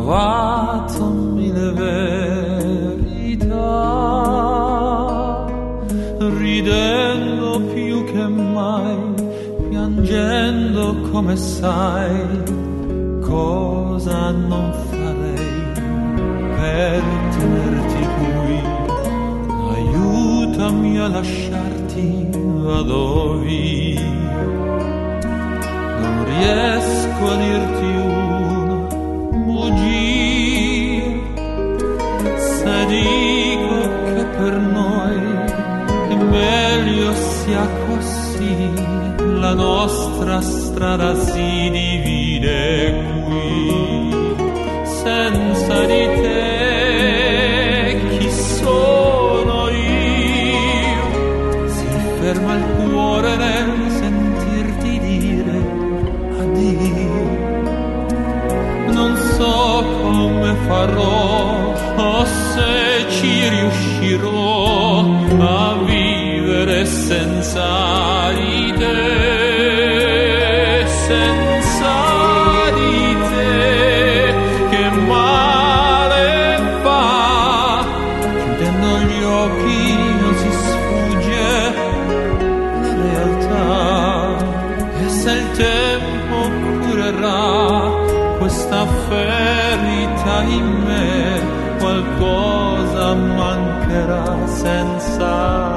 trovato mille verità, ridendo più che mai, piangendo come sai, cosa non farei per tenerti qui. Aiutami a lasciarti, vado via. Non riesco a dirti una bugia, se dico che per noi è meglio sia così. La nostra strada si divide qui. Senza di te chi sono io? Si ferma il cuore nel sentirti dire addio. Non so come farò o se ci riuscirò a vivere senza di te. Senza di te, che male fa. Chiudendo gli occhi non si sfugge la realtà. E se il tempo curerà questa ferita in me, qualcosa mancherà senza